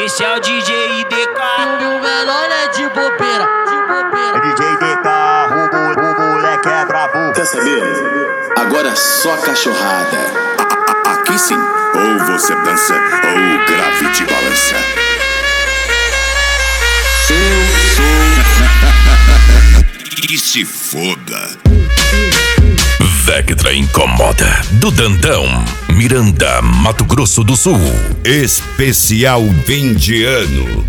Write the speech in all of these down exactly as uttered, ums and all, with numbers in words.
Esse é o D J I D K. E o menor é de bobeira, de bobeira. É D J I D K, o, o, o moleque é brabo. Quer saber? Agora só cachorrada. A, a, aqui sim. Ou você dança, ou o grave te balança. Eu sou. E se foda. Vectra Incomoda, do Dandão, Miranda, Mato Grosso do Sul. Especial fim de ano.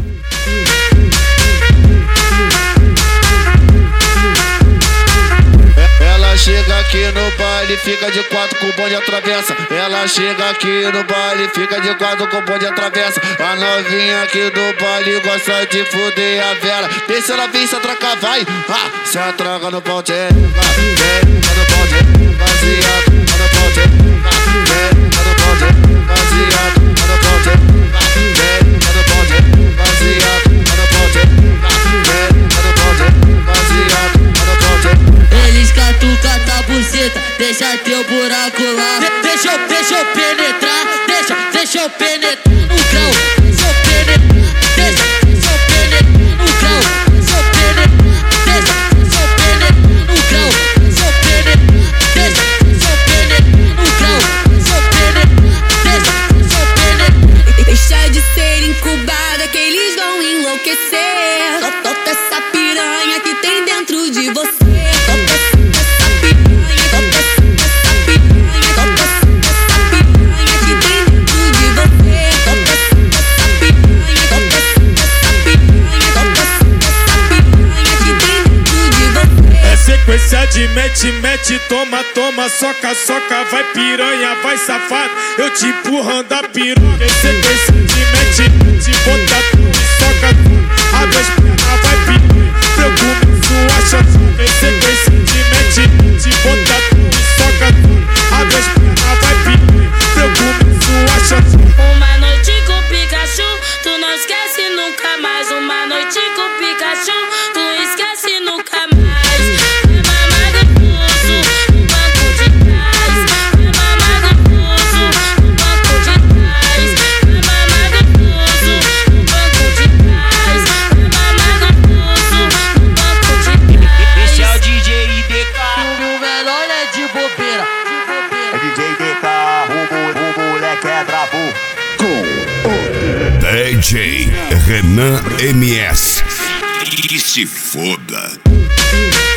Ela chega aqui no baile, fica de quatro com o bonde atravessa. Ela chega aqui no baile, fica de quatro com o bonde atravessa. A novinha aqui do baile gosta de fuder a Vera. Deixa ela vir, se atracar, vai. Ah, se atraca no pau, tchê. Vem, no pau, tchê. Baseado, no pau, tchê. Vem, no pau, tchê. Baseado, no pau, tchê. Vem, no pau, tchê. Baseado, no pau, tchê. Vem, no pau, tchê. Baseado, no pau, tchê. Eles catucam a buceta, deixa teu buraco lá. De deixa eu, deixa eu penetrar, deixa, deixa eu penetrar no grau. Deixa eu penetrar, deixa, deixa eu penetrar no grau. Deixa eu penetrar, deixa, deixa eu penetrar no grau. Deixa eu penetrar, deixa, deixa eu penetrar no grau. Deixa eu penetrar, deixa, deixa eu penetrar. Deixa de ser incubada que eles vão enlouquecer. Solta essa piranha que tem dentro de você. Sequência de mete, mete, toma, toma, soca, soca, vai piranha, vai safado, eu te empurrando a piroca. Sequência de mete, mete, bota tudo e soca tudo, abre as pernas, vai piranha, eu começo a chata. Sequência de mete, mete, bota tudo e soca tudo, abre as pernas, vai piranha, eu começo a chata. Uma noite com Pikachu, tu não esquece nunca mais. Uma noite com Pikachu, tu esquece nunca mais. D J Renan M S. E se foda.